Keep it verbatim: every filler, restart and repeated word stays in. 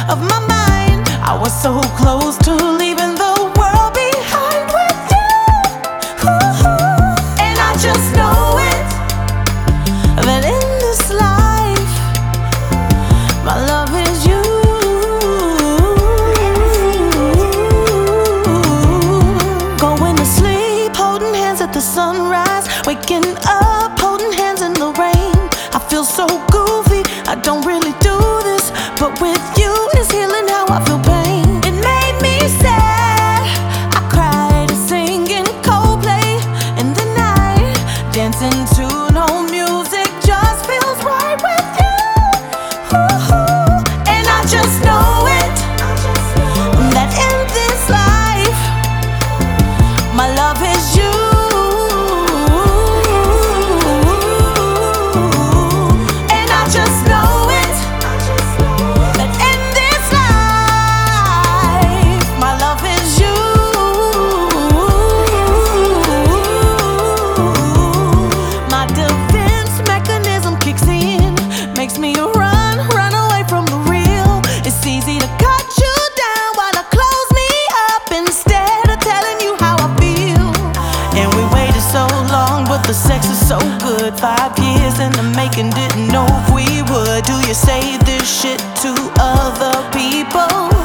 of my mind. I was so close to leaving the world behind with you. Ooh, and I just know it, that in this life my love is you. Going to sleep, holding hands at the sunrise, waking up, holding hands in the rain. I feel so goofy, I don't really do this, but with you it's healing how I feel pain. It made me sad, I cried singing Coldplay in the night, dancing to no music just feels right with you. Ooh, and I just know it, that in this life my love is you. Makes me run, run away from the real. It's easy to cut you down while I close me up instead of telling you how I feel. And we waited so long, but the sex is so good. Five years in the making, didn't know if we would. Do you say this shit to other people?